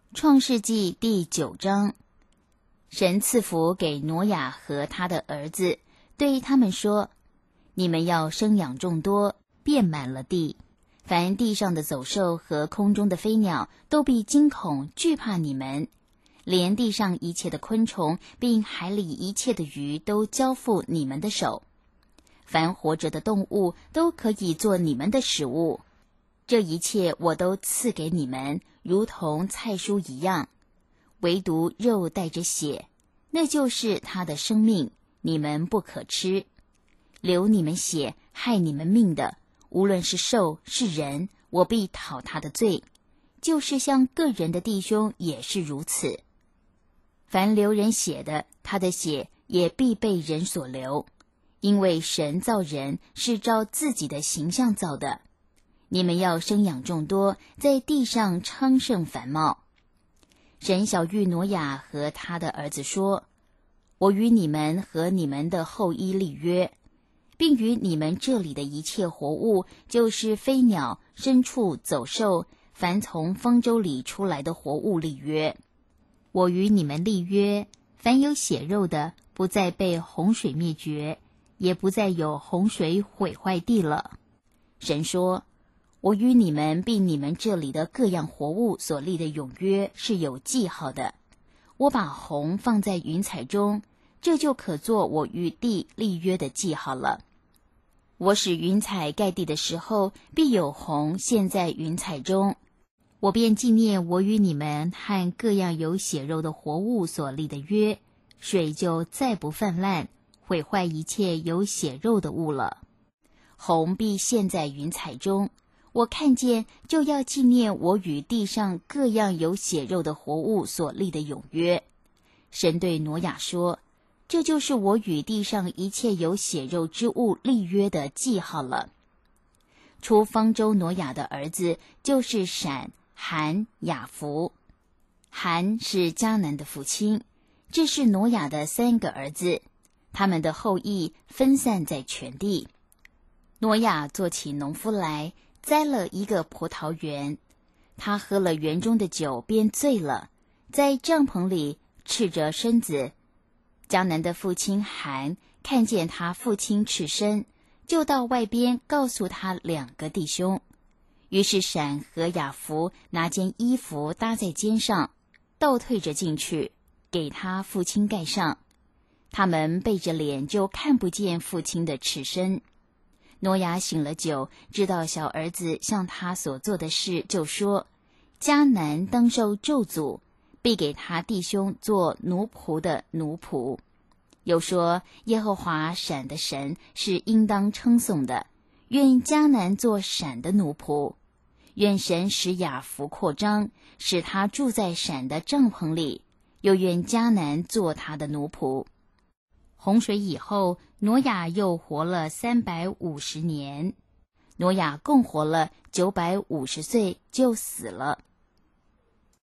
创世纪第9章，神赐福给挪亚和他的儿子，对他们说：你们要生养众多，遍满了地。凡地上的走兽和空中的飞鸟，都必惊恐惧怕你们。连地上一切的昆虫，并海里一切的鱼，都交付你们的手。凡活着的动物，都可以做你们的食物。这一切我都赐给你们，如同菜蔬一样。唯独肉带着血，那就是他的生命，你们不可吃。流你们血，害你们命的，无论是兽是人，我必讨他的罪。就是像个人的弟兄也是如此。凡流人血的，他的血也必被人所流，因为神造人是照自己的形象造的。你们要生养众多，在地上昌盛繁茂。神晓谕挪亚和他的儿子说：我与你们和你们的后裔立约，并与你们这里的一切活物，就是飞鸟、牲畜、走兽，凡从方舟里出来的活物立约。我与你们立约，凡有血肉的，不再被洪水灭绝，也不再有洪水毁坏地了。神说：我与你们并你们这里的各样活物所立的永约是有记号的。我把虹放在云彩中，这就可做我与地立约的记号了。我使云彩盖地的时候，必有虹现在云彩中。我便纪念我与你们和各样有血肉的活物所立的约，水就再不泛滥，毁坏一切有血肉的物了。虹必现在云彩中，我看见就要纪念我与地上各样有血肉的活物所立的永约。神对挪亚说：这就是我与地上一切有血肉之物立约的记号了。出方舟挪亚的儿子就是闪、含、雅弗。含是迦南的父亲，这是挪亚的3个儿子，他们的后裔分散在全地。挪亚做起农夫来，栽了一个葡萄园，他喝了园中的酒，便醉了，在帐篷里赤着身子。迦南的父亲含看见他父亲赤身，就到外边告诉他2个弟兄。于是闪和雅弗拿件衣服搭在肩上，倒退着进去，给他父亲盖上。他们背着脸，就看不见父亲的赤身。挪亚醒了酒，知道小儿子向他所做的事，就说：迦南当受咒诅，必给他弟兄做奴仆的奴仆。又说：耶和华闪的神是应当称颂的，愿迦南做闪的奴仆。愿神使雅弗扩张，使他住在闪的帐篷里，又愿迦南做他的奴仆。洪水以后，挪亚又活了350年。挪亚共活了950岁，就死了。